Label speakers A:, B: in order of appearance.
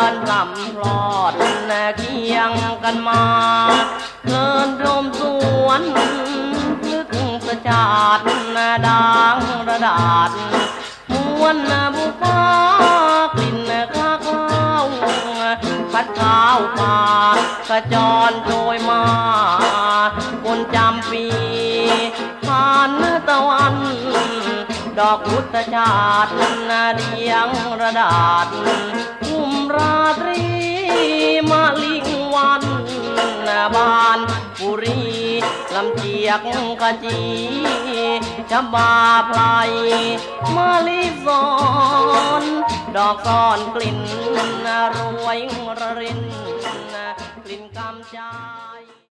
A: านพลัมพลอดเคียงกันมาเพลินพรมสวนลึกประจาดดังระดาษมวนบุคากลิ่นข้าข้าวพัดข้าวป่ากระจรโชยมาคนจำปีผ่านตะวันดอกพุทธชาติเรียงระดาษคุมราตรีมาลิงวันบานปุรีลำเจียกขจีจำบาไพรมาลิสอนดอกซ่อนกลิ่นรวยระรินกลิ่นกำใจ